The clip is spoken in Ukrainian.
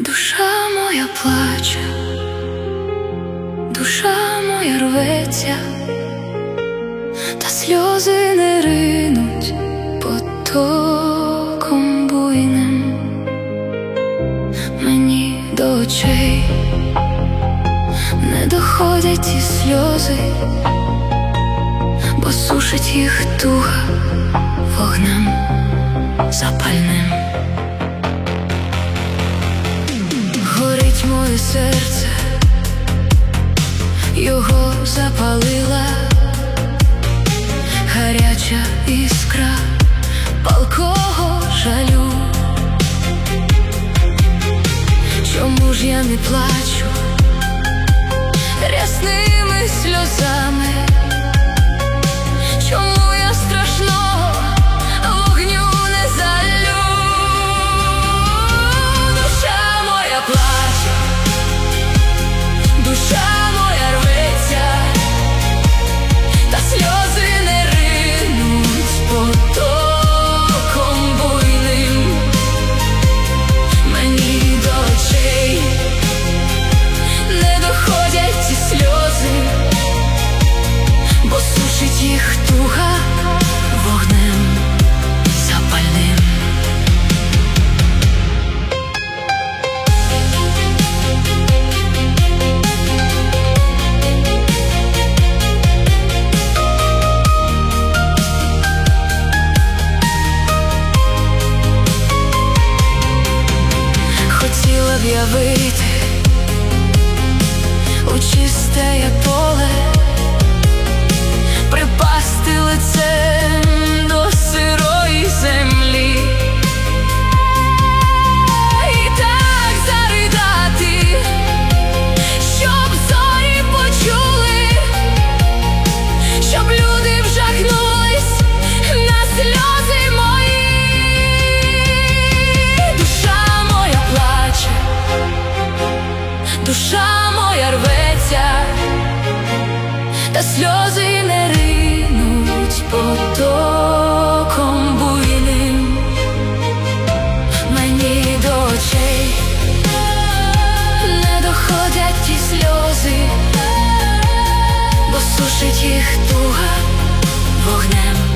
Душа моя плаче, душа моя рветься, та сльози не ринуть потоком буйним мені до очей, не доходять ті сльози, бо сушить їх туга вогнем запальним. Горить моє серце, його запалила гаряча іскра палкого жалю. Чому ж я не плачу рясними сльозами? Чому я страшного вогню не залю? Душа моя плаче, душа моя рветься, та сльози не ринуть потоком буйним мені до очей, не доходять ці сльози, бо сушить їх туга вогнем запальним. Хотіла б я вийти у чисте поле, припасти лицем до сирої землі і так заридати, щоб зорі почули, щоб люди вжахнулись на сльози мої. Душа моя плаче, душа моя рветься, та сльози не ринуть потоком буйним мені до очей, не доходять ті сльози, бо сушить їх туга вогнем